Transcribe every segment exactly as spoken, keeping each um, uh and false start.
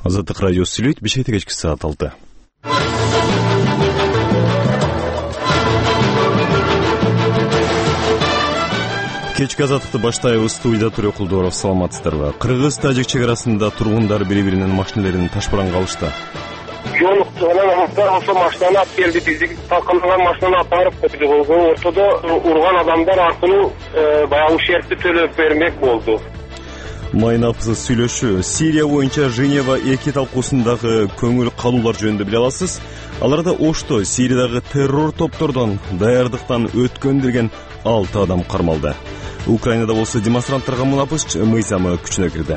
Азаттык радиосу сүйлөйт, Бишкекте кечки саат алты. Кечки азаттыкты баштайбыз. Студияда Турек Кулдоров, саламатсыздарбы? Кыргыз-тажик чек арасында тургундар бири-биринин машиналерин ташпаранга алышты. Жолукту анан ошо машинаны алып келди, бизди талкандаган машинаны алып барып койду. Ортодо урган адамдар аркылуу баягы ущербти төлөп бермек болду. Майнапсыз сүйлөшүү. Сирия боюнча Женева эки талкуусундагы көңүл калуулар жөнүндө биле аласыз. Аларда Ошто Сириядагы террор топтордон даярдыктан өткөн деген алты адам кармалды. Украинада болсо демонстранттарга мунапыс мыйзамы күчүнө кирди.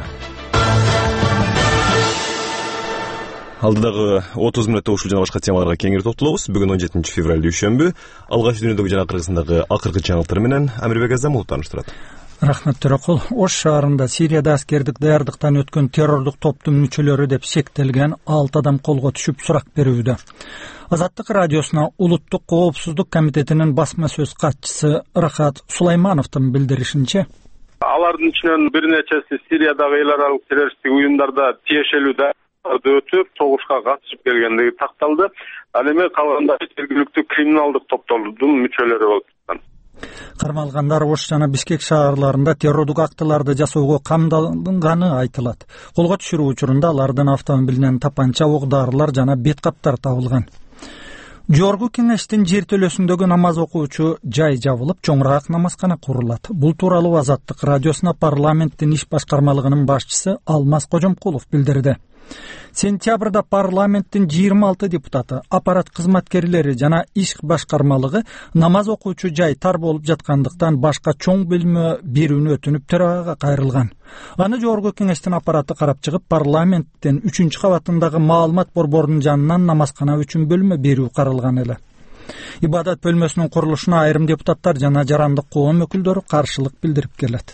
Алдыдагы отуз мүнөттө ушул жана башка темаларга кеңири токтолобуз. Бүгүн он жетинчи февраль дүйшөмбү. Алгач дүйнөдөгү жана Кыргызстандагы акыркы жаңылыктар менен Амирбек Азамулов тааныштырат. Рахмат Төрөкул. Ош шаарында Сирияда аскердик даярдыктан өткөн террордук топтун мүчөлөрү деп шектелген алты адам колго түшүп сурак берүүдө. Азаттык радиосуна Улуттук коопсуздук комитетинин басма сөз катчысы Рахат Сулаймановдун билдиришинче, алардын ичинен бир нечеси Сириядагы эл аралык террористтик уюмдарда тиешелүү даярдыктарды өтүп, согушка катышып келгендиги такталды. Ал эми калгандары жергиликтүү криминалдык топтордун мүчөлөрү болуп чыккан. Кармалгандар Ош жана Бишкек шаарларында террордук актыларды жасоого камдалганы айтылат. Колго түшүрүү учурунда алардын автомобилинен тапанча, ок-дарылар жана бет каптар табылган. Жогорку кеңештин жертөлөсүндөгү намаз окуучу жай жабылып, чоңураак намазкана курулат. Бул тууралуу Азаттык радиосуна парламенттин иш башкармалыгынын башчысы Алмаз Кожомкулов билдирди. Сентябрда парламенттин жыйырма алты депутаты, аппарат кызматкерлери жана иш башкармалыгы намаз окуучу жай тар болуп жаткандыктан башка чоң бөлмө берүүнү өтүнүп төрагага кайрылган. Аны жогорку кеңештин аппараты карап чыгып, парламенттин үчүнчү кабатындагы маалымат борборунун жанынан намазкана үчүн бөлмө берүү каралган эле. Ибадат бөлмөсүнүн курулушуна айрым депутаттар жана жарандык коом өкүлдөрү каршылык билдирип келет.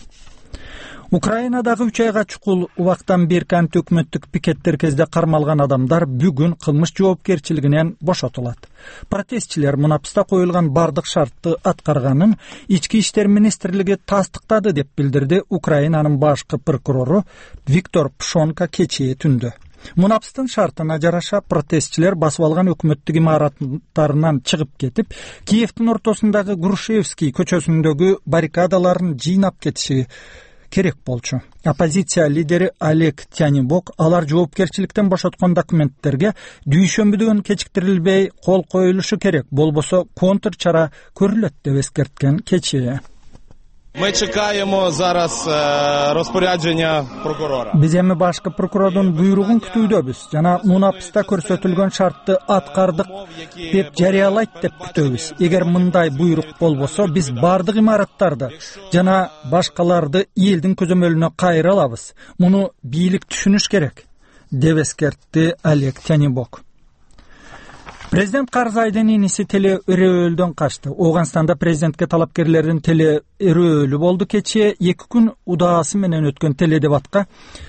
Украинадагы үч айга чукул убактан берки антиөкмөттүк пикеттер кезде кармалган адамдар бүгүн кылмыш жоопкерчилигинен бошотулат. Протестчилер мунапыста коюлган бардык шартты аткарганын Ички иштер министрлиги тастыктады деп билдирди Украинанын башкы прокурору Виктор Пшонка кечээ түндө. Мунапыстын шартына жараша протестчилер басып алган өкмөттүк имараттарынан чыгып кетип, Киевдин ортосундагы Грушевский көчөсүндөгү баррикадаларын жыйнап кетиши керек болчу. Оппозиция лидери Олег Тянибок алар жоопкерчиликтен бошоткон документтерге дүйшөмбүдөн кечиктирилбей кол коюлушу керек, болбосо контр чара көрүлөт деп эскерткен кечээ. Мы чекаємо зараз розпорядження прокурора. Биз эми башкы прокурордун буйругун күтүүдөбүз жана мунапыста көрсөтүлгөн шартты аткардык деп жарыялайт деп күтөбүз. Эгер мындай буйрук болбосо, биз бардык имараттарды жана башкаларды элдин көзөмөлүнө кайра алабыз. Муну бийлик түшүнүш керек, деп эскертти Олег Тянибок. Президент Карзайдын иниси теле өрөөлдөн качты. Ооганстанда президентке талапкерлердин теле өрөөлү болду. Кечээ эки күн удаасы менен өткөн теле дебатка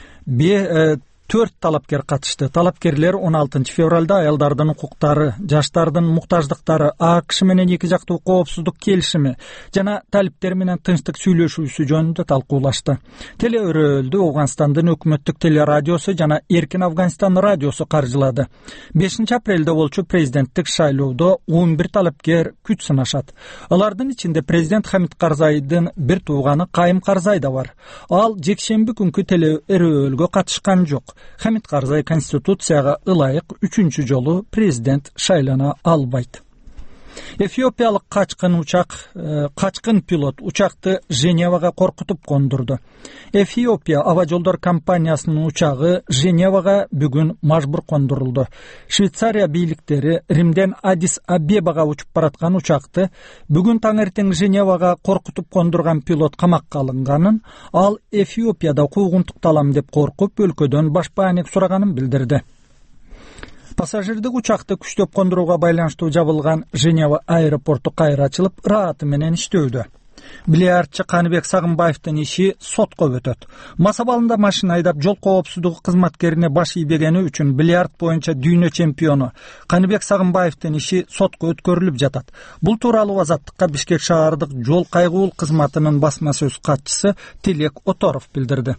төрт талапкер катышты. Талапкерлер он алтынчы февралда аялдардын укуктары, жаштардын муктаждыктары, АКШ менен эки жактуу коопсуздук келишими жана талиптер менен тынчтык сүйлөшүүсү жөнүндө талкуулашты. Теле өрөөлдү Ооганстандын өкмөттүк телерадиосу жана Эркин Афганистан радиосу каржылады. бешинчи апрелде болчу президенттик шайлоодо он бир талапкер күч сынашат. Алардын ичинде президент Хамит Карзайдын бир тууганы Кайым Карзай да бар. Ал жекшемби күнкү теле өрөөлгө катышкан жок. Хамит Карзай конституцияга ылайык үчүнчү жолу президент шайлана албайт. Эфиопиялык качкын учак, качкын пилот учакты Женевага коркутуп кондурду. Эфиопия аба жолдор компаниясынын учагы Женевага бүгүн мажбур кондурулду. Швейцария бийликтери Римден Адис Абебага учуп бараткан учакты бүгүн таңертең Женевага коркутуп кондурган пилот камакка алынганын, ал Эфиопияда куугунтукталам деп коркуп өлкөдөн башпаанек сураганын билдирди. Пассажирдик учакты күчтөп кондурууга байланыштуу жабылган Женева аэропорту кайра ачылып, ырааты менен иштөөдө. Билиардчы Каныбек Сагынбаевдин иши сотко өтөт. Масабалында машина айдап жол коопсуздугу кызматкерине баш ийбегени үчүн билиард боюнча дүйнө чемпиону Каныбек Сагынбаевдин иши сотко өткөрүлүп жатат. Бул тууралуу Азаттыкка Бишкек шаардык жол кайгуул кызматынын басма сөз катчысы Тилек Оторов билдирди.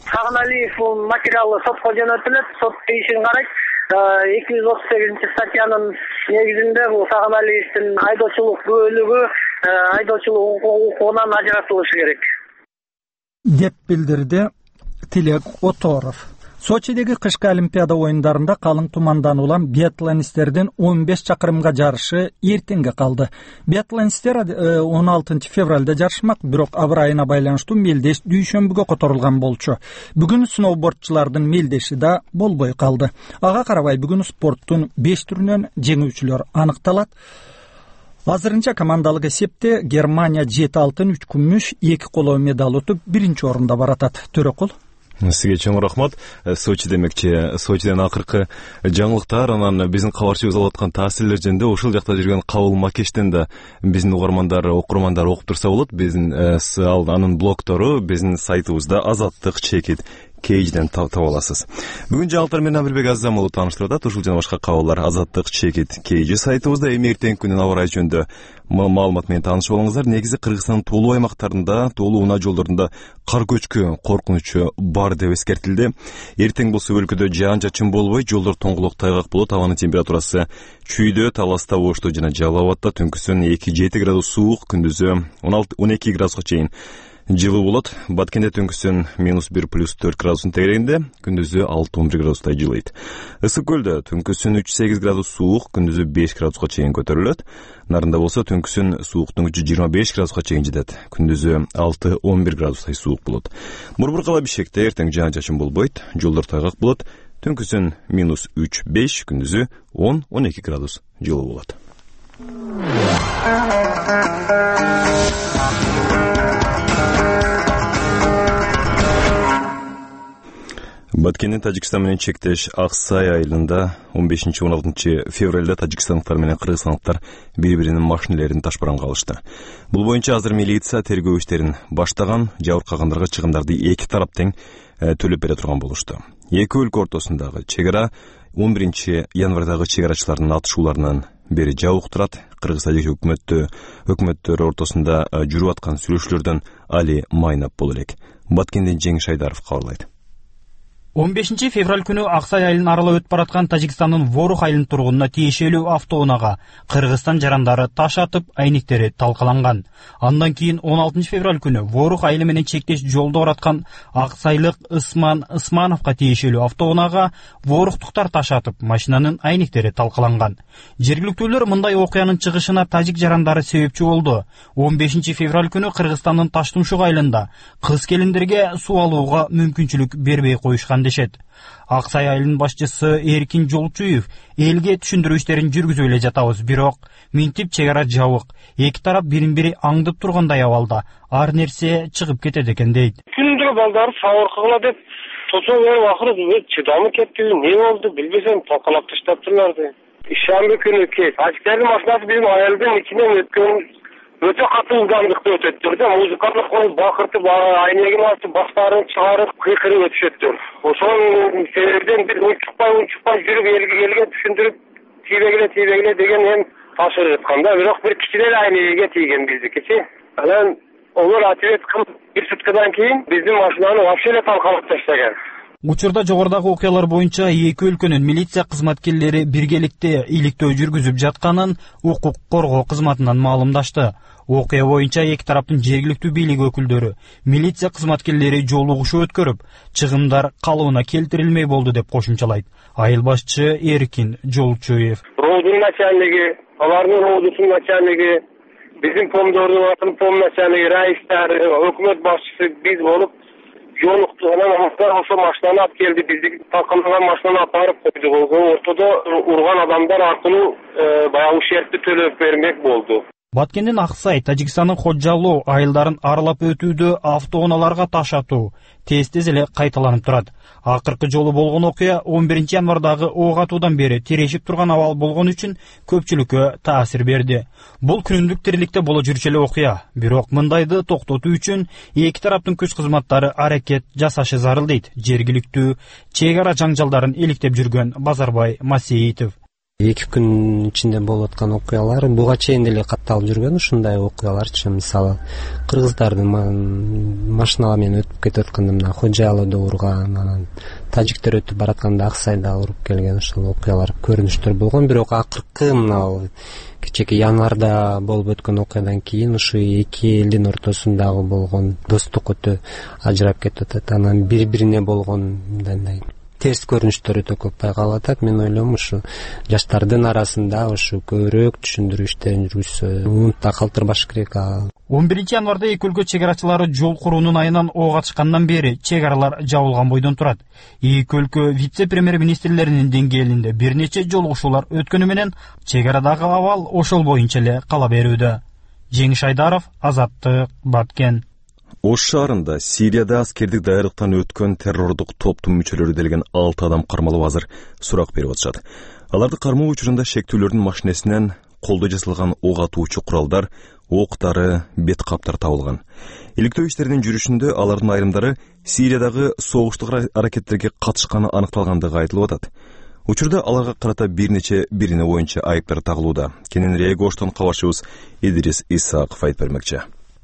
Сагыналиев материалы сотко жөнөтүлөт, сот ишин карайт. эки жүз отуз сегизинчи статьянын негизинде бул Сагыналиевдин айдоочулук күбөлүгү айдоочулук укугунан ажыратылышы керек деп билдирди Тилек Оторов. Сочидеги кышкы Олимпиада оюндарында калың тумандан улам биатлонисттердин он беш чакырымга жарышы эртеңге калды. Биатлонисттер он алтынчы февралда жарышмак, бирок аба ырайына байланыштуу мелдеш дүйшөмбүгө которулган болчу. Бүгүн сноубордчулардын мелдеши да болбой калды. Ага карабай бүгүн спорттун беш түрүнөн жеңүүчүлөр аныкталат. Азырынча командалык эсепте Германия жети алтын, үч күмүш, эки коло медаль утуп биринчи орунда баратат. Төрөкул. Сизге чоң рахмат. Сочи демекчи, Сочиден акыркы жаңылыктар, анан биздин кабарчыбыз алып аткан таасирлер жөнүндө ушул жакта жүргөн Кабыл Макештен да биздин угармандар, окурмандар окуп турса болот. Биздин анын блогтору биздин сайтыбызда Азаттык чекит Кейжден таап аласыз. Бүгүн жаңылыктар менен Абилбек Азамолу тааныштырып атат. Ушул жана башка кабылдар Азаттык чекит Кейжи сайтыбызда. Эми эртеңки күнүн аба ырайы жөнүндө маалымат менен таанышып алыңыздар. Негизи Кыргызстандын тоолуу аймактарында, тоолуу унаа жолдорунда кар көчкү коркунучу бар деп эскертилди. Эртең болсо өлкөдө жаан чачын болбой, жолдор тоңгулук тайгак болот. Абанын температурасы чүйдө, Таласта, Ошто жана Жалал Абадта түнкүсүн эки жети градус суук, күндүзү он алты он эки градуска чейин жылуу болот. Баткенде түнкүсүн минус бир плюс төрт градустун тегерегинде, күндүзү алты он бир градустай жылыйт. Ысык көлдө түнкүсүн үч сегиз градус суук, күндүзү беш градуска чейин көтөрүлөт. Нарында болсо түнкүсүн сууктун күчү жыйырма беш градуска чейин жетет. Күндүзү алты он бир градустай суук болот. Борбор кала Бишкекте эртең жаан чачын болбойт, жолдор тайгак болот. Түнкүсүн минус үч беш, күндүзү он он эки градус жылуу болот. Баткендин Тажикстан менен чектеш Аксай айылында он бешинчи он алтынчы февралда тажикстандыктар менен кыргызстандыктар бири-биринин машинелерин ташпаранга алышты. Бул боюнча азыр милиция тергөө иштерин баштаган, жабыркагандарга чыгымдарды эки тарап тең төлөп бере турган болушту. Эки өлкө ортосундагы чек ара он биринчи январдагы чек арачылардын атышууларынан бери жабык турат. Кыргыз Тажик өкмөттө өкмөттөр ортосунда жүрүп аткан сүйлөшүүлөрдөн али майнап боло элек. Баткенден Жеңиш Айдаров кабарлайт. он бешинчи февраль күнү Аксай айылын аралап өтүп бараткан Тажикстандын Ворух айылынын тургунуна тиешелүү автоунаага Кыргызстан жарандары таш атып, айниктери талкаланган. Андан кийин он алтынчы февраль күнү Ворух айылы менен чектеш жолдо бараткан Аксайлык Ысман Ысмановго тиешелүү автоунаага Воруктуктар таш атып, машинанын айниктери талкаланган. Жергиликтүүлөр мындай окуянын чыгышына тажик жарандары себепчи болду. он бешинчи февраль күнү Кыргызстандын Таштумшук айылында кыз келиндерге суу алууга мүмкүнчүлүк бербей коюшкан дешет. Аксай айылынын башчысы Эркин Жолчуев элге түшүндүрүү иштерин жүргүзүп эле жатабыз, бирок минтип чек ара жабык. Эки тарап бирин-бири аңдып тургандай абалда ар нерсе чыгып кетет экен дейт. Күндү балдары сабыр кыла деп тосо берип акыры чыдамы кетти, эмне болду билбесем талкалап таштаптырларды. Ишемби күнү кеч Тажиктердин машинасы биздин айылдын ичинен өткөн өтө катуу ылдамдыкта өтөттүр да, музыканы коюп бакыртып, айнегин ачып, баштарын чыгарып, кыйкырып өтүшөттүр. Ошол себептен биз унчукпай унчукпай жүрүп элге элге түшүндүрүп, тийбегиле тийбегиле деген эми ташырып аткан да, бирок бир кичине айнеге тийген биздикичи. Анан олар ответ кылып бир суткадан кийин биздин машинаны вообще эле талкалап таштаган. Учурда жогорудагы окуялар боюнча эки өлкөнүн милиция кызматкерлери биргеликте иликтөө жүргүзүп жатканын укук коргоо кызматынан маалымдашты. Окуя боюнча эки тараптын жергиликтүү бийлик өкүлдөрү милиция кызматкерлери жолугушуу өткөрүп, чыгымдар калыбына келтирилмей болду деп кошумчалайт айыл башчы Эркин Жолчуев. Роудун начальниги, алардын роудусунун начальниги, биздин помдордун атын пом начальниги, раистер, өкмөт башчысы биз болуп жолукту. Анан ошо машинаны алып келди, бизди талкаланган машинаны алып барып койду. Ортодо урган адамдар аркылуу баягы ущербти төлөп бермек болду. Баткендин Аксай, Тажикстандын Ходжалуу айылдарын аралап өтүүдө автоунааларга таш атуу тез-тез эле кайталанып турат. Акыркы жолу болгон окуя он биринчи январдагы ок атуудан бери тирешип турган абал болгон үчүн көпчүлүккө таасир берди. Бул күнүмдүк тириликте боло жүрчү эле окуя, бирок мындайды токтотуу үчүн эки тараптын күч кызматтары аракет жасашы зарыл дейт жергиликтүү чек ара жаңжалдарын иликтеп жүргөн Базарбай Масеитов. эки күн ичинде болуп аткан окуялар буга чейин деле катталып жүргөн ушундай окуяларчы. Мисалы кыргыздардын машиналар менен өтүп кетип атканда мына Хожаалыда урган, анан тажиктер өтүп баратканда Аксайда уруп келген ошол окуялар көрүнүштөр болгон. Бирок акыркы мына кечеки январда болуп өткөн окуядан кийин ушу эки элдин ортосундагы болгон достук өтө ажырап кетип атат. Анан бири-бирине болгон мындай терс көрүнүштөр өтө көп байкалып атат. Мен ойлойм ушу жаштардын арасында ушу көбүрөөк түшүндүрүү иштерин жүргүзсө умутта калтырбаш керек. он биринчи январда эки өлкө чек арачылары жол куруунун айынан ок ачкандан бери чек аралар жабылган бойдон турат. Эки өлкө вице-премьер-министрлеринин деңгээлинде бир нече жолугушуулар өткөнү менен чек арадагы абал ошол боюнча эле кала берүүдө. Жеңиш Айдаров, Азаттык, Баткен. Ош шаарында Сирияда аскердик даярдыктан өткөн террордук топтун мүчөлөрү делген алты адам кармалып азыр сурак берип атышат. Аларды кармоо учурунда шектүүлөрдүн машинесинен колдо жасалган ок атуучу куралдар, октары, бет каптар табылган. Иликтөө иштеринин жүрүшүндө алардын айрымдары Сириядагы согуштук аракеттерге катышканы аныкталгандыгы айтылып атат. Учурда аларга карата бир нече бирине боюнча айыптар тагылууда. Кененирээк Оштон кабарчыбыз Идрис Исааков айтып бермекчи.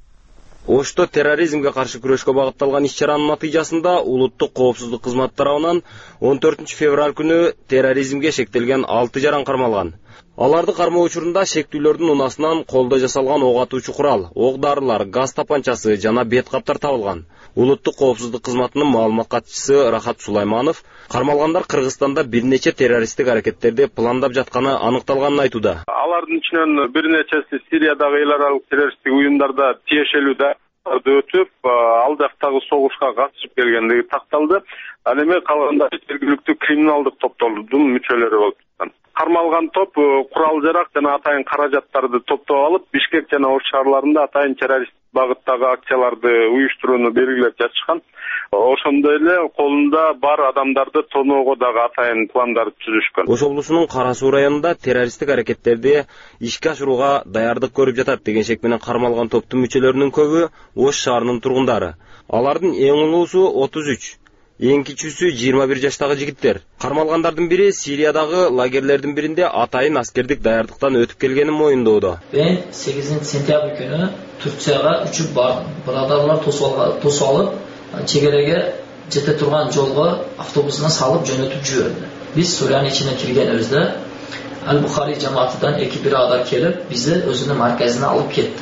Ошто терроризмге каршы күрөшкө багытталган иш-чаранын натыйжасында улуттук коопсуздук кызматы тарабынан он төртүнчү февраль күнү терроризмге шектелген алты жаран кармалган. Аларды кармоо учурунда шектүүлөрдүн унасынан колдо жасалган ок атуучу курал, ок дарылар, газ тапанчасы жана бет каптар табылган. Улуттук коопсуздук кызматынын маалымат катчысы Рахат Сулайманов Кармалгандар Кыргызстанда бир нече террористтик аракеттерди пландап жатканы аныкталганын айтууда. Алардын ичинен бир нечеси Сириядагы эл аралык террористтик уюмдарда тиешелүү өтүп, ал жактагы согушка катышып келгендиги такталды. Ал эми калгандары жергиликтүү криминалдык топтордун мүчөлөрү болуп чыккан. Кармалган топ курал жарак жана атайын каражаттарды топтоп алып, Бишкек жана Ош шаарларында атайын террорист багыттагы акцияларды уюштурууну белгилеп жатышкан. Ошондой эле колунда бар адамдарды тоноого дагы атайын пландар түзүшкөн. Ош облусунун Кара Суу районунда террористтик аракеттерди ишке ашырууга даярдык көрүп жатат деген шек менен кармалган топтун мүчөлөрүнүн көбү Ош шаарынын тургундары. Алардын эң улуусу отуз үч, эң кичүүсү жыйырма бир жаштагы жигиттер. Кармалгандардын бири Сириядагы лагерлердин биринде атайын аскердик даярдыктан өтүп келгенин моюндоодо. Мен сегизинчи сентябрь күнү Турцияга үчүп бардым. Брадарлар тосуп алып, чегереге жете турган жолго автобусуна салып жөнөтүп жиберди. Биз Суриянын ичине киргенибизде Ал-Бухари жамаатынан эки бирадар келип, бизди өзүнүн марказине алып кетти.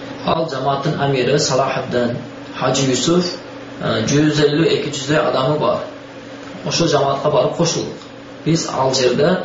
Ал жамааттын амири Салахиддин Хажи Юсуф жүз элүү эки жүздөй адамы бар. Ошол жамаатка барып кошулдук. Биз ал жерде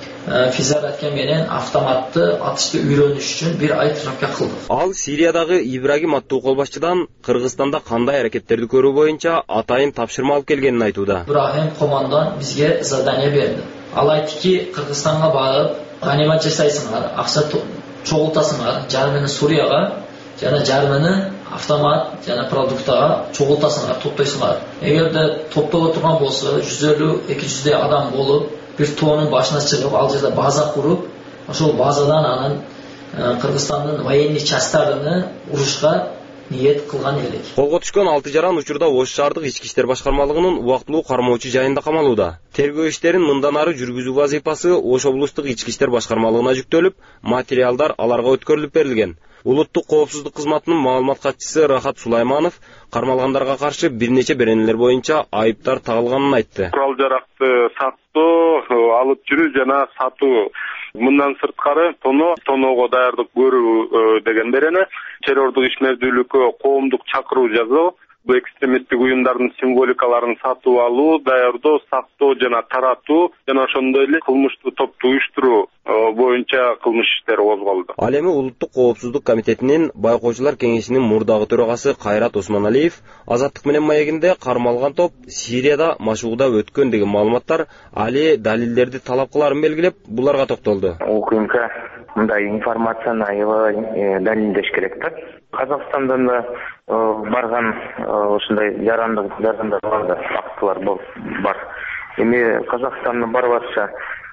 физаратка менен автоматты атышты үйрөнүш үчүн бир ай тренировка кылдык. Ал Сириядагы Ибрагим аттуу колбашчыдан Кыргызстанда кандай аракеттерди көрүү боюнча атайын тапшырма алып келгенин айтууда. Ибрагим командан бизге задание берди. Ал айтты, Кыргызстанга барып, ганимат жасайсыңар, акча чогултасыңар, жарымын Сурияга жана жарымын автомат жана продуктага чогултасыңар, топтойсуңар. Эгерде топтоп турган болсо, жүз элүү эки жүздөй адам болуп, бир тоонун башына чыгып, ал жерде база куруп, ошол базадан анан Кыргызстандын военный частарыны урушка ниет кылган элек. Колго түшкөн алты жаран учурда Ош шаардык ички иштер башкармалыгынын убактылуу кармоочу жайында камалууда. Тергөө иштерин мындан ары жүргүзүү вазыйпасы Ош облустук ички иштер башкармалыгына жүктөлүп, материалдар аларга өткөрүлүп берилген. Улуттук коопсуздук кызматынын маалымат катчысы Рахат Сулайманов кармалгандарга каршы бир нече беренелер боюнча айыптар тагылганын айтты. Курал жаракты сактоо, алып жүрүү жана сатуу, мындан сырткары тоно, тоноого даярдык көрүү деген берене, террордук ишмердүүлүккө коомдук чакыруу жазуу, бу экстремисттик уюмдардын символикаларын сатып алуу, даярдоо, сактоо жана таратуу жана ошондой эле кылмыштуу топту уюштуруу боюнча кылмыш иштери козголду. Ал эми Улуттук коопсуздук комитетинин байкоочулар кеңешинин мурдагы төрагасы Кайрат Осмоналиев Азаттык менен маегинде кармалган топ Сирияда машыгууда өткөн деген маалыматтар али далилдерди талап кыларын белгилеп, буларга токтолду. УКМК мындай информацияны аябай далилдеш керек да. Казакстандан да барган ушундай жарандык жарандар бар, фактылар бар. Эми Казакстанны барбакча,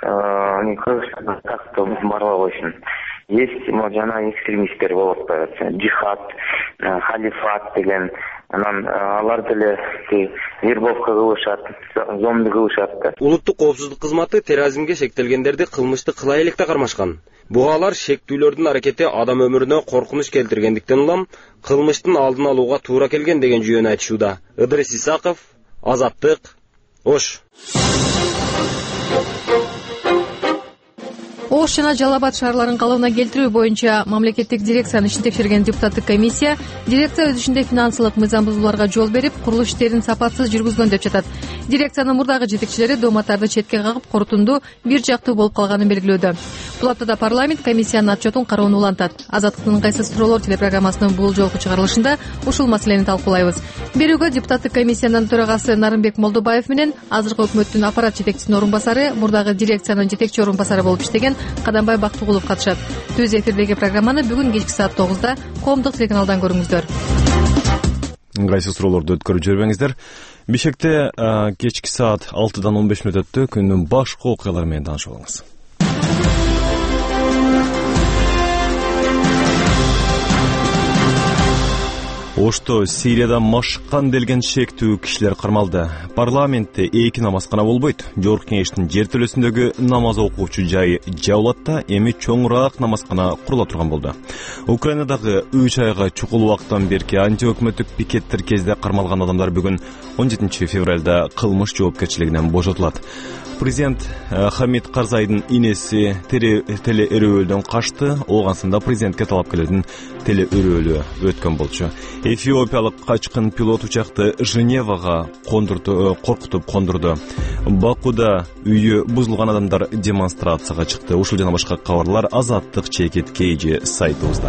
аны Кыргызстанда тактып барлоо үчүн. Есть жана экстремисттер болуп атат. Джихад, халифат деген анан алар деле вербовка кылышат, зомби кылышат да. Улуттук коопсуздук кызматы терроризмге шектелгендерди кылмышты кыла электе кармашкан. Буга алар шектүүлөрдүн аракети адам өмүрүнө коркунуч келтиргендиктен улам кылмыштын алдын алууга туура келген деген жүйөнү айтышууда. Ыдырыс Исаков, Азаттык, Ош. Ош жана Жалал Абад шаарларын калыбына келтирүү боюнча мамлекеттик дирекциянын ишин текшерген депутаттык комиссия дирекция өз ишинде финансылык мыйзам бузууларга жол берип, курулуш иштерин сапатсыз жүргүзгөн деп жатат. Дирекциянын мурдагы жетекчилери дооматтарды четке кагып, корутунду бир жактуу болуп калганын белгилөөдө. Бул аптада парламент комиссиянын отчетун кароону улантат. Азаттыктын кайсы суроолор телепрограммасынын бул жолку чыгарылышында ушул маселени талкуулайбыз. Берүүгө депутаттык комиссиянын төрагасы Нарымбек Молдобаев менен азыркы өкмөттүн аппарат жетекчисинин орун басары, мурдагы дирекциянын жетекчи орун басары болуп иштеген Кадамбай Бактыгулов катышат. Түз эфирдеги программаны бүгүн кечки саат тогузда Коомдук телеканалдан көрүңүздөр. Кайсы суроолорду өткөрүп жибербеңиздер. Бишкекте кечки саат алтыдан он беш мүнөт өттү. Күндүн башкы окуялары менен таанышып алыңыз. Ошто Сирияда машыккан делген шектүү кишилер кармалды. Парламентте эки намазкана болбойт. Жогорку кеңештин жер төлөсүндөгү намаз окуучу жайы жабылатта, эми чоңураак намазкана курула турган болду. Украинадагы үч айга чукул убакыттан берки анти өкмөттүк пикеттер кезде кармалган адамдар бүгүн он жетинчи февралда кылмыш жоопкерчилигинен бошотулат. Президент Хамид Карзайдын инеси теле өрөөлдөн качты. Олгансында президентке талап келүүдүн теле өрөөлү өткөн болчу. Эфиопиялык качкын пилот учакты Женевага кондурду, коркутуп кондурду. Бакуда үйү бузулган адамдар демонстрацияга чыкты. Ушул жана башка кабарлар Азаттык чекит кейжи сайтыбызда.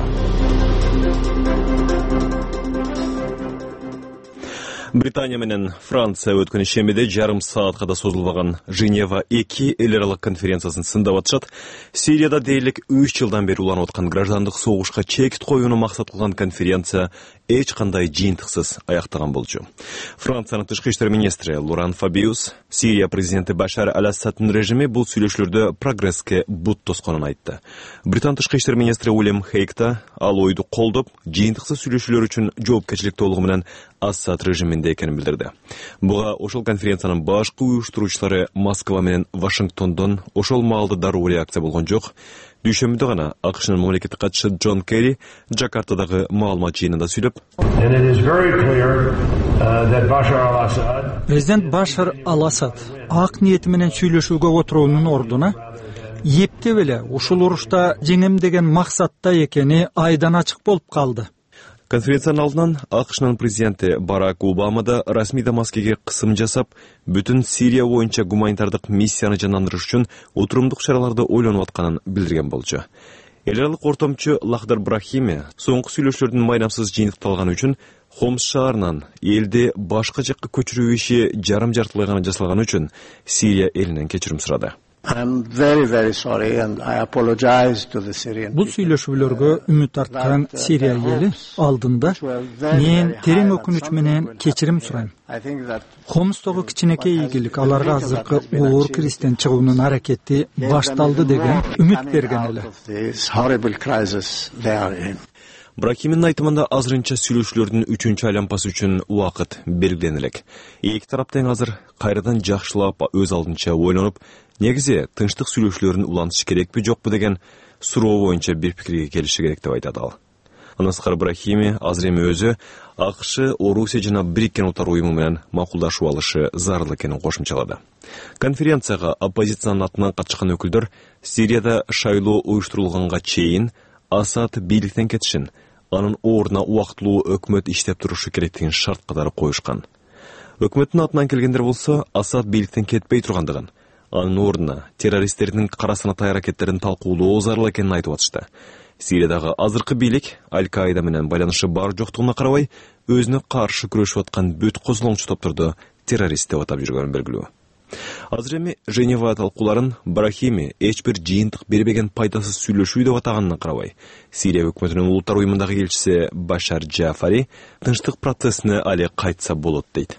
Британия менен Франция өткөн ишембиде жарым саатка да созулбаган Женева эки эл аралык конференциясын сындап атышат. Сирияда дээрлик үч жылдан бери уланып аткан граждандык согушка чекит коюуну максат кылган конференция эч кандай жыйынтыксыз аяктаган болчу. Франциянын тышкы иштер министри Лоран Фабиус, Сирия президенти Башар аль-Асаддын режими бул сүйлөшүүлөрдө прогресске бут тосконун айтты. Британ тышкы иштер министри Уильям Хейкта ал ойду колдоп, жыйынтыксыз сүйлөшүүлөр үчүн жоопкерчилик толугу менен Асад режиминде экенин билдирди. Буга ошол конференциянын башкы уюштуруучулары Москва менен Вашингтондон ошол маалда дароо реакция болгон жок. Дүйшөмбүдө гана АКШнын мамлекеттик катчысы Джон Керри Жакартадагы маалымат жыйынында сүйлөп, президент Башар аль-Асад ак ниети менен сүйлөшүүгө отуруунун ордуна эптеп эле ушул урушта жеңем деген максатта экени айдан ачык болуп калды. Конференциянын алдынан АКШнын президенти Барак Обама да расмий Дамаскеге кысым жасап, бүтүн Сирия боюнча гуманитардык миссияны жандандырыш үчүн отурумдук чараларды ойлонуп атканын билдирген болчу. Эл аралык ортомчу Лахдер Брахими соңку сүйлөшүүлөрдүн майрамсыз жыйынтыкталганы үчүн Хомс шаарынан элди башка жакка көчүрүү иши жарым жартылай гана жасалганы үчүн Сирия элинен кечирим сурады. Бул сүйлөшүүлөргө үмүт арткан Сирия эли алдында мен терең өкүнүч менен кечирим сурайм. Хомстогу кичинекей ийгилик аларга азыркы оор кристен чыгуунун аракети башталды деген үмүт берген эле. Брахимин айтымында азырынча сүйлөшүүлөрдүн үчүнчү айлампасы үчүн убакыт белгилене элек. Эки тарап тең азыр кайрадан жакшылап өз алдынча ойлонуп, негизи тынчтык сүйлөшүүлөрүн улантыш керекпи жокпу деген суроо боюнча бир пикирге келиши керек деп айтат ал. Андан сырткары Брахими азыр эми өзү АКШ, Орусия жана Бириккен Улуттар уюму менен макулдашуу алышы зарыл экенин кошумчалады. Конференцияга оппозициянын атынан катышкан өкүлдөр Сирияда шайлоо уюштурулганга чейин Асад бийликтен кетишин, анын ордуна убактылуу өкмөт иштеп турушу керектигин шарт катары коюшкан. Өкмөттүн атынан келгендер болсо Асад бийликтен кетпей тургандыгын, анын ордуна террористтердин кара санатай аракеттерин талкуулоо зарыл экенин айтып атышты. Сириядагы азыркы бийлик Аль-Каида менен байланышы бар жоктугуна карабай, өзүнө каршы күрөшүп аткан бүт козулоңчу топторду террорист деп атап жүргөнүн белгилүү. Азыр эми Женева талкууларын Брахими эч бир жыйынтык бербеген пайдасыз сүйлөшүү деп атаганына карабай, Сирия өкмөтүнүн улуттар уюмундагы элчиси Башар Джафари тынчтык процессине али кайтса болот дейт.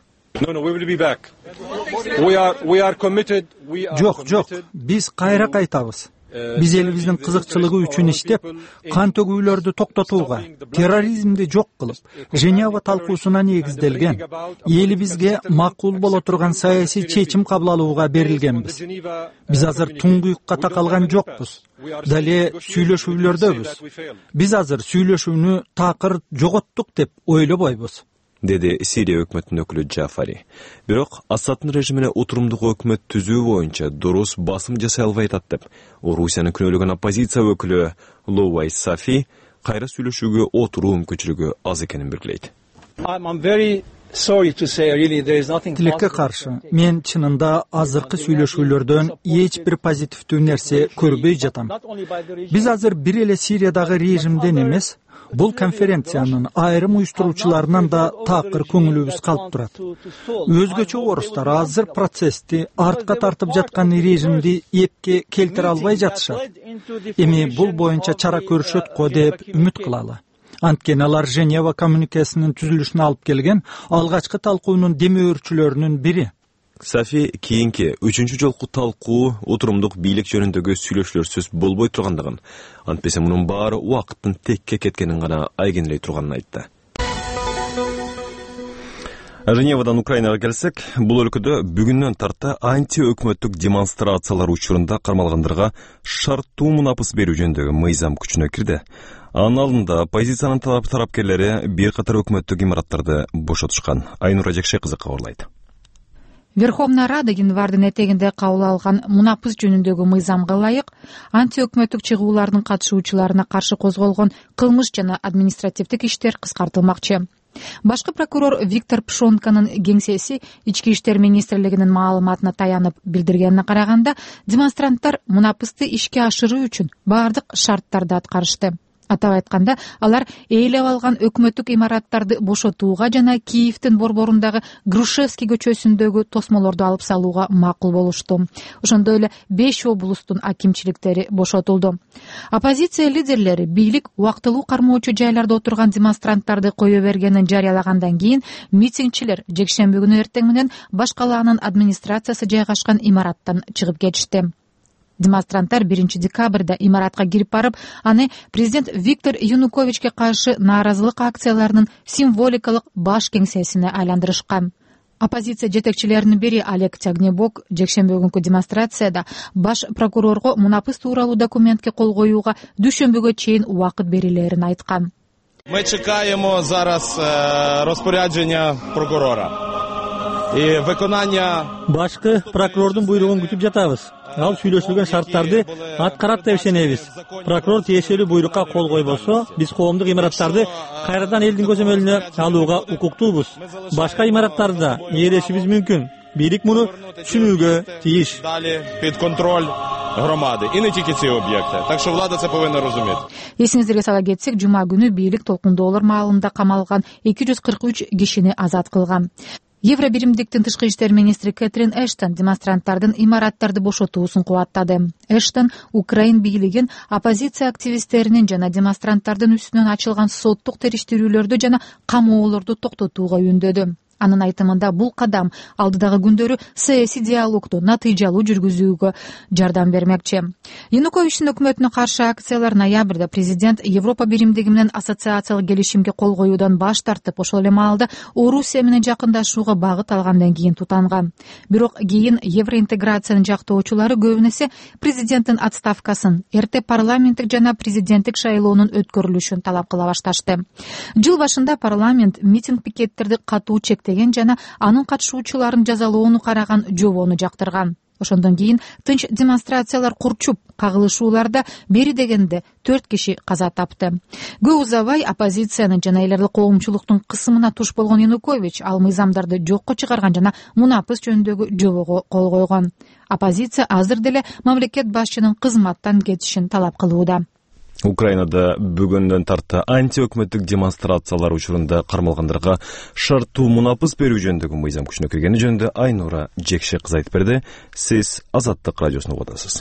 Жок, жок, биз кайра кайтабыз. биз элибиздин кызыкчылыгы үчүн иштеп, кан төгүүлөрдү токтотууга, терроризмди жок кылып, Женева талкуусуна негизделген, элибизге макул боло турган саясий чечим кабыл алууга берилгенбиз. Биз азыр туңгуюкка такалган жокпуз, дале сүйлөшүүлөрдөбүз. Биз азыр сүйлөшүүнү такыр жоготтук деп ойлобойбуз, деди Сирия өкмөтүнүн өкүлү Джафари. Бирок Асаддын режимине отурумдук өкмөт түзүү боюнча дурус басым жасай албай атат деп Орусияны күнөөлөгөн оппозиция өкүлү Лоуай Сафи кайра сүйлөшүүгө отуруу мүмкүнчүлүгү аз экенин белгилейт. Тилекке каршы, мен чынында азыркы сүйлөшүүлөрдөн эч бир позитивдүү нерсе көрбөй жатам. Биз азыр бир эле Сириядагы режимден эмес, бул конференциянын айрым уюштуруучуларынан да такыр көңүлүбүз калып турат. Өзгөчө орустар азыр процессти артка тартып жаткан режимди эпке келтире албай жатышат. Эми бул боюнча чара көрүшөт го деп үмүт кылалы. Анткени алар Женева коммуникесинин түзүлүшүнө алып келген алгачкы талкуунун демөөрчүлөрүнүн бири. Сафи кийинки үчүнчү жолку талкуу отурумдук бийлик жөнүндөгү сүйлөшүүлөрсүз болбой тургандыгын, антпесе мунун баары убакыттын текке кеткенин гана айгинелей турганын айтты. Женевадан Украинага келсек, бул өлкөдө бүгүндөн тарта анти өкмөттүк демонстрациялар учурунда кармалгандырга шарттуу мунапыс берүү жөнүндөгү мыйзам күчүнө кирди. Анын алдында оппозициянын тарапкерлери бир катар өкмөттүк имараттарды бошотушкан. Айнура Жекше кызы кабарлайт. Верховная Рада январдын этегинде кабыл алган мунапыс жөнүндөгү мыйзамга ылайык анти өкмөттүк чыгуулардын катышуучуларына каршы козголгон кылмыш жана административдик иштер кыскартылмакчы. Башкы прокурор Виктор Пшонканын кеңсеси Ички иштер министрлигинин маалыматына таянып билдиргенине караганда, демонстранттар мунапысты ишке ашыруу үчүн бардык шарттарды аткарышты. Атап айтканда, алар ээлеп алган өкмөттүк имараттарды бошотууга жана Киевдин борборундагы Грушевский көчөсүндөгү тосмолорду алып салууга макул болушту. Ошондой эле беш облустун акимчиликтери бошотулду. Оппозиция лидерлери бийлик убактылуу кармоочу жайларда отурган демонстранттарды кое бергенин жарыялагандан кийин митингчилер жекшемби күнү эртең менен баш калаанын администрациясы жайгашкан имараттан чыгып кетишти. Демонстранттар биринчи декабрда имаратка кирип барып, аны президент Виктор Януковичке каршы нааразылык акцияларынын символикалык баш кеңсесине айландырышкан. Оппозиция жетекчилеринин бири Олег Тягнебок жекшемби күнкү демонстрацияда баш прокурорго мунапыс тууралуу документке кол коюуга дүйшөмбүгө чейин убакыт берилерин айткан. Мы чекаємо зараз розпорядження прокурора. И виконання башкы прокурордун буйругун күтүп жатабыз. Ал сүйлөшүлгөн шарттарды аткарат деп ишенебиз. Прокурор тиешелүү буйрукка кол койбосо, биз коомдук имараттарды кайрадан элдин көзөмөлүнө алууга укуктуубуз. Башка имараттарды да ээришибиз мүмкүн. Бийлик муну түшүнүүгө тийиш. Далі під контроль громади. І не тільки ці об'єкти. Так що влада це повинна розуміти. Эсиңиздерге сала кетсек, жума күнү бийлик толкундоолор маалында камалган эки жүз кырк үч кишини азат кылган. Евробиримдиктин тышкы иштер министри Кэтрин Эштон демонстранттардын имараттарды бошотуусун кубаттады. Эштон Украин бийлигин оппозиция активисттеринин жана демонстранттардын үстүнөн ачылган соттук териштирүүлөрдү жана камоолорду токтотууга үндөдү. Анын айтымында бул кадам алдыдагы күндөрү саясий диалогду натыйжалуу жүргүзүүгө жардам бермекчи. Януковичтин өкмөтүнө каршы акциялар ноябрда президент Европа биримдиги менен ассоциациялык келишимге кол коюудан баш тартып, ошол эле маалда Орусия менен жакындашууга багыт алгандан кийин тутанган. Бирок кийин евроинтеграциянын жактоочулары көбүн эсе президенттин отставкасын, эрте парламенттик жана президенттик шайлоонун өткөрүлүшүн талап кыла башташты. Жыл башында парламент митинг пикеттерди катуу чектеген жана анын катышуучуларын жазалоону караган жобону жактырган. Ошондон кийин тынч демонстрациялар курчуп, кагылышууларда бери дегенде төрт киши каза тапты. Көп узабай оппозициянын жана эл аралык коомчулуктун кысымына туш болгон Янукович ал мыйзамдарды жокко чыгарган жана мунапыс жөнүндөгү жобого кол койгон. Оппозиция азыр деле мамлекет башчынын кызматтан кетишин талап кылууда. Украинада бүгүндөн тарта анти өкмөттүк демонстрациялар учурунда кармалгандырга шарттуу мунапыс берүү жөнүндөгү мыйзам күчүнө киргени жөнүндө Айнура Жекше кызы айтып берди. Сиз Азаттык радиосуна угуп атасыз.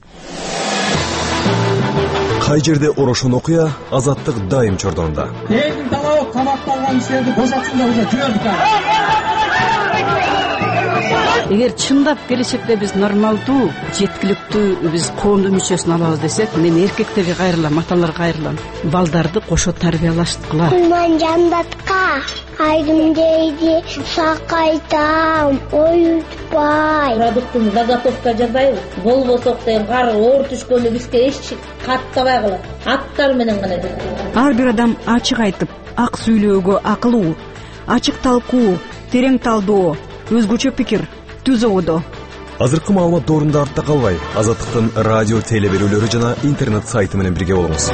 Кай жерде орошон окуя, Азаттык дайым чордонунда. Элдин талабы камакта алган кишилерди бошотсун деп уже жүрөдүк. эгер чындап келечекте биз нормалдуу жеткиликтүү биз коомдун мүчөсүн алабыз десек, мен эркектерге кайрылам, аталарга кайрылам. Балдарды кошо тарбиялаштыкыла. Кулман жандатка айдым дейди, сакайтам, оютпай. Продуктун заготовка жасайбыз. Болбосок деген кар оор түшкөндө бизге эч каттабай калат. Аттар менен гана деп. Ар бир адам ачык айтып, ак сүйлөөгө акылуу, ачык талкуу, терең талдоо, өзгөчө пикир түзүүдө. Азыркы маалымат доорунда артта калбай, Азаттыктын радио теле берүүлөрү жана интернет сайты менен бирге болуңуз.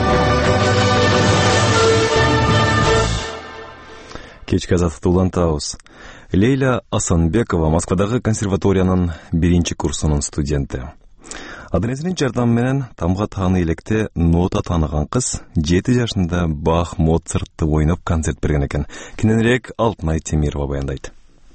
Кечки Азаттыкты улантабыз. Лейла Асанбекова Москвадагы консерваториянын биринчи курсунун студенти. Адынесинин жардамы менен тамга тааны электе нота тааныган кыз жети жашында Бах, Моцартты ойноп концерт берген экен. Кененирээк Алтынай Темирова баяндайт.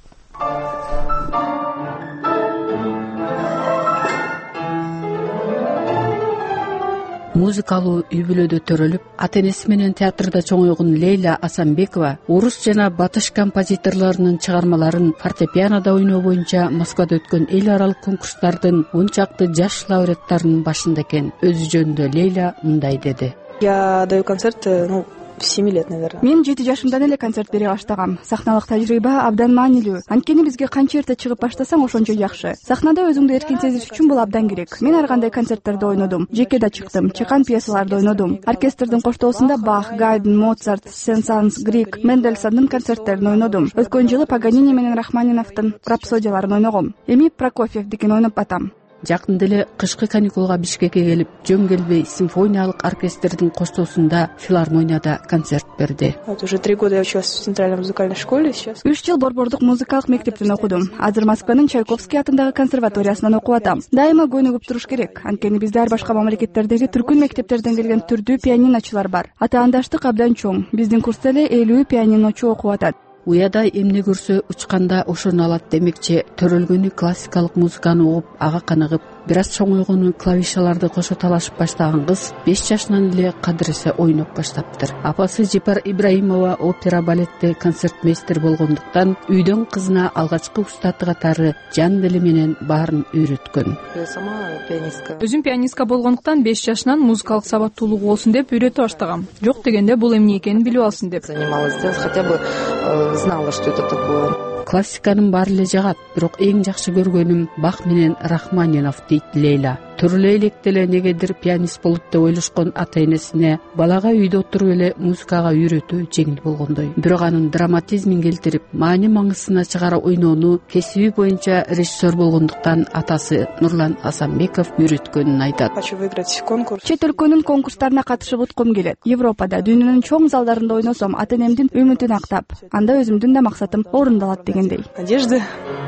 Музыкалуу үй-бүлөдө төрөлүп, ата-энеси менен театрда чоңойгон Лейла Асанбекова орус жана батыш композиторлорунун чыгармаларын фортепианода ойноо боюнча Москвада өткөн эл аралык конкурстардын он чакты жаш лауреаттарынын башында экен. Өзү жөнүндө Лейла мындай деди. Я даю концерты, ну, с семи лет, наверное. Мен жети жашымдан эле концерт бере баштагам. Сахналык тажрыйба абдан маанилүү. Анткени бизге канча эрте чыгып баштасаң, ошончо жакшы. Сахнада өзүңдү эркин сезиш үчүн бул абдан керек. Мен ар кандай концерттерде ойнодум. Жеке да чыктым, чыккан пьесаларды ойнодум. Оркестрдин коштоосунда Бах, Гайден, Моцарт, Сен-Санс, Грик, Мендельсондун концерттерин ойнодум. Өткөн жылы Паганини менен Рахманиновдун рапсодияларын ойногом. Эми Прокофьевдикин ойноп батам. Жакында эле кышкы каникулга Бишкекке келип, жөн келбей симфониялык оркестрдин коштоосунда филармонияда концерт берди. Вот уже три года я училась в Центральной музыкальной школе сейчас. үч жыл Борбордук музыкалык мектептин окудум. Азыр Москванын Чайковский атындагы консерваториясынан окуп атам. Дайыма көнүгүп туруш керек. Анткени бизде ар башка мамлекеттердеги түркүн мектептерден келген түрдүү пианиночулар бар. Атаандаштык абдан чоң. Биздин курста эле элүү пианиночу окуп атат. Уяда эмне көрсө учканда ошону алат демекчи, төрөлгөнү классикалык музыканы угуп, ага каныгып, бир аз чоңойгону клавишаларды кошо талашып баштаган кыз беш жашынан эле кадыресе ойноп баштаптыр. Апасы Жипар Ибраимова опера балетте концертмейстер болгондуктан үйдөн кызына алгачкы устаты катары жан дили менен баарын үйрөткөн. Я сама пианистка. Өзүм пианистка болгондуктан беш жашынан музыкалык сабаттуулук болсун деп үйрөтө баштагам. Жок дегенде бул эмне экенин билип алсын деп. Занималась, хотя бы знала, что это такое. Классиканын баары эле жагат, бирок эң жакшы көргөнүм Бах менен Рахманинов дейт Лейла. Түрлүү электе эле негедир пианист болот деп ойлошкон ата-энесине балага үйдө отуруп эле музыкага үйрөтүү жеңил болгондой. Бирок анын драматизмин келтирип, маани маңызына чыгара ойноону кесиби боюнча режиссер болгондуктан атасы Нурлан Асанбеков үйрөткөнүн айтат. Хочу выиграть конкурс. Чет өлкөнүн конкурстарына катышып уткум келет. Европада, дүйнөнүн чоң залдарында ойносом, ата-энемдин үмүтүн актап, анда өзүмдүн да максатым орундалат дегендей. Надежды.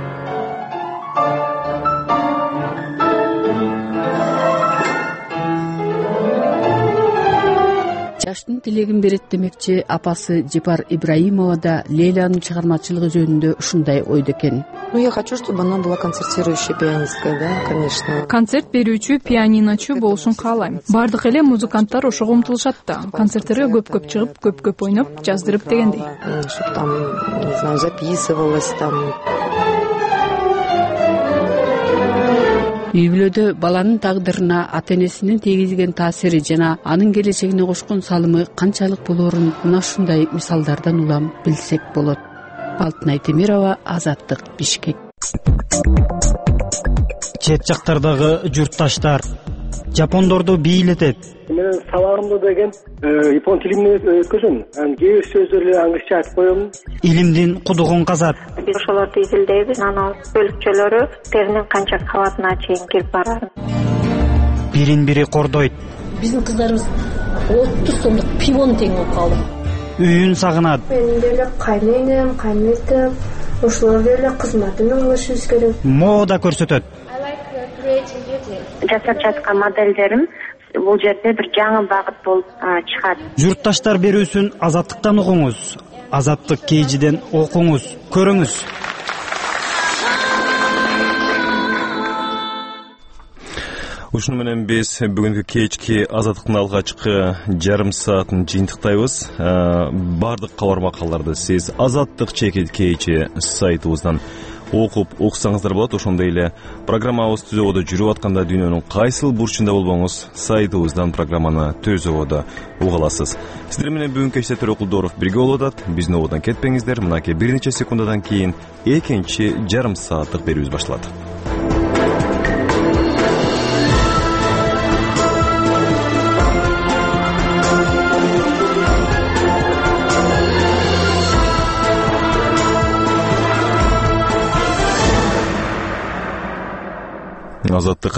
Жаштын тилегин берет демекчи апасы Жипар Ибраимова да Лейланын чыгармачылыгы жөнүндө ушундай ойдо экен. Ну, я хочу, чтобы она была концертирующей пианисткой, да, конечно. Концерт берүүчү пианиночу болушун каалайм. Бардык эле музыканттар ошого умтулушат да. Концерттерге көп-көп чыгып, көп-көп ойноп, жаздырып дегендей. Чтобы там, не знаю, записывалась там. Үй-бүлөдө баланын тагдырына ата-энесинин тийгизген таасири жана анын келечегине кошкон салымы канчалык болоорун мына ушундай мисалдардан улам билсек болот. Алтынай Темирова, Азаттык, Бишкек. Чет жактардагы журтташтар жапондорду бийлетет. Мен сабагымда деген япон тили менен өткөзөм. Анан кээ бир сөздөрдү англисче айтып коем. Илимдин кудугун казат. Биз ошолорду изилдейбиз. Анын бөлүкчөлөрү теринин канча кабатына чейин кирип барат. Бирин-бири кордойт. Биздин кыздарыбыз отуз сомдук пивону тең болуп калды. Үйүн сагынат. Мен деле кайненем, кайнетем, ошолор деле кызматын алышыбыз керек. Мода көрсөтөт. Жасап жаткан моделдерим бул жерде бир жаңы багыт болуп чыгат. Журтташтар берүүсүн Азаттыктан угуңуз. Азаттык кейжиден окуңуз, көрүңүз. Ушуну менен биз бүгүнкү кечки Азаттыктын алгачкы жарым саатын жыйынтыктайбыз. Бардык кабар макалдарды сиз Азаттык чекит кечи сайтыбыздан окуп уксаңыздар болот. Ошондой эле программабыз түзөгөдө жүрүп атканда дүйнөнүн кайсыл бурчунда болбоңуз сайтыбыздан программаны түзөгөдө уга аласыз. Сиздер менен бүгүнкү кечте Төрөкулдоров бирге болуп атат. Биздин ободон кетпеңиздер. Мынакей бир нече секундадан кийин экинчи жарым сааттык берүүбүз башталат. Азаттык